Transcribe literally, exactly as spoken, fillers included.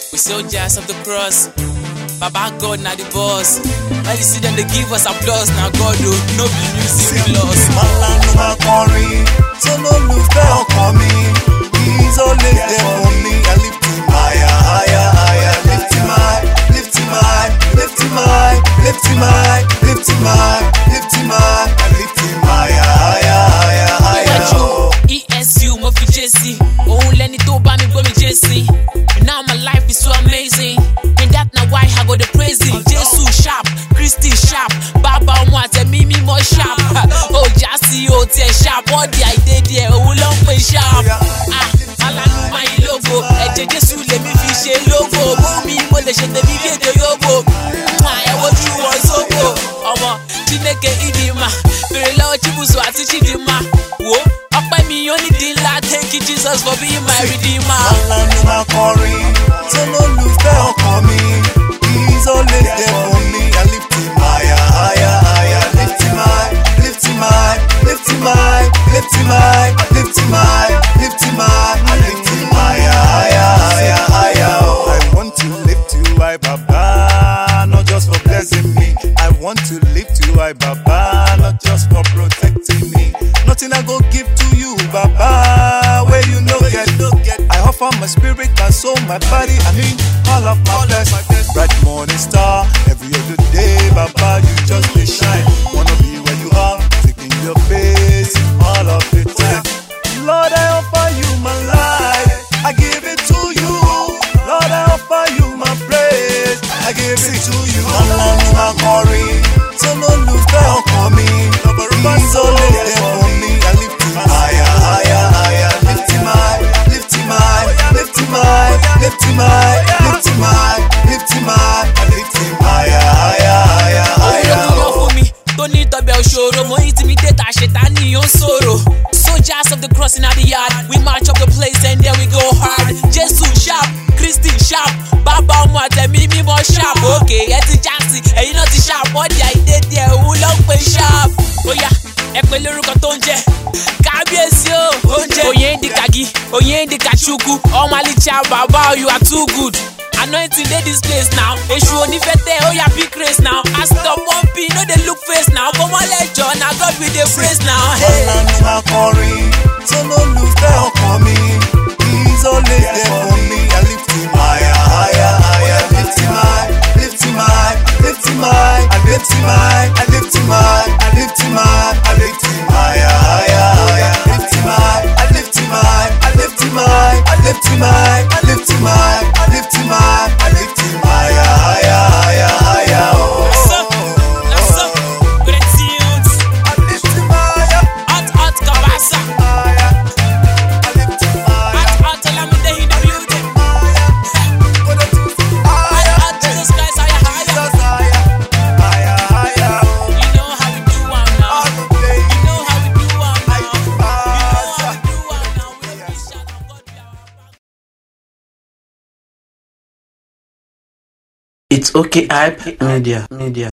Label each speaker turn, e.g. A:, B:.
A: We soldiers of the cross. Baba God na the boss. When you see them, they give us applause. Now God do no be music we lost.
B: Malanu Makori, so no lose bell for me. He's always there for me. I lift him higher, higher, higher. Lift him high, lift him high, lift him high, lift him high, lift him high, lift him high. I lift him higher, higher, higher, higher.
A: E S U, mo fi J C. Oh, Lenny to buy me, go me J C. Now my life is so amazing, and that now why I go the praising. Jesus sharp, Christy sharp, Baba Mwate Mimi more sharp. Oh, Jassy, oh, T sharp. What the idea there? Oh, long way sharp. Ah, Alanu my logo. Eje Jesus let me fish a logo. Bumi mo le shete vive de yobo. I what you want so go. Omo, Chineke idima. Very low chibuzo ati chidima. Whoa. Me only did like thank you Jesus for being my redeemer.
B: Malanu Makori, so no lose bell for me. He's always there for me. I lift him higher, higher, higher. Lift him high, lift him high, lift him high, lift him high, lift him high, lift him high. I lift him higher, higher, higher, higher. Oh. I want to lift you high, Baba, not just for blessing me. I want to lift you high, Baba, not just for protecting me. Nothing I go give to you, Baba, where you know get. I offer my spirit, my soul, my body, I mean all of my best. Bright morning star, every other day, Baba, you just dey shine. Wanna be where you are, taking your face all of the time. Lord, I offer you my life, I give it to you. Lord, I offer you my praise, I give it to you. Malanu Makori, so no lose bell for me. He's always there for me. I lift him higher, higher, higher. Lift him high, lift him high, lift him high, lift him high, lift him high, lift him high. I lift him higher, higher, higher, higher.
A: Oh, for me, don't need to be a show. Mo intimidate a shetani on sorrow. Soldiers of the cross in the yard, we march up the place and then we go hard. Jesus sharp, Christy sharp, Baba Mwate Mimi more sharp. Okay, it's Jassy, and you know the sharp. What the idea there? Who long way sharp? Oh yeah, ekwe lórúkọ tó ń jẹ́ kábíyèsí o. Oyendikagi, Oyendikachuku, Omalicha Baba, you are too good. Anointing dey this place now. Eshu onifete, oh yeah, big race now. As the pumping, no they look face now. Come on, let John, I got with the praise now. Hey.
B: Malanu Makori, so no lose bell for me. He's always there for me. I lift him higher, higher, higher. Lift him high, lift him high, lift him high. I lift him high, I lift him high, I lift him high, I lift him higher, higher, higher. Lift him high, I lift him high, I lift him high, I lift him high, I lift him high, I lift him high, I lift him higher, higher, higher, higher.
A: What's up? What's up? Great tunes.
B: I lift him higher,
A: Hot, hot, Kabasa.
B: higher. I lift him higher,
A: Hot, hot, Olamide in the building.
B: higher.
A: Hot, Jesus Christ, higher, higher.
B: Jesus higher, higher, higher.
A: You know how we do one now.
B: All the day.
A: You know how we do one now.
B: I
A: You know how we do one now. We don't be shy now, God be our back.
C: It's okay, hype media, media.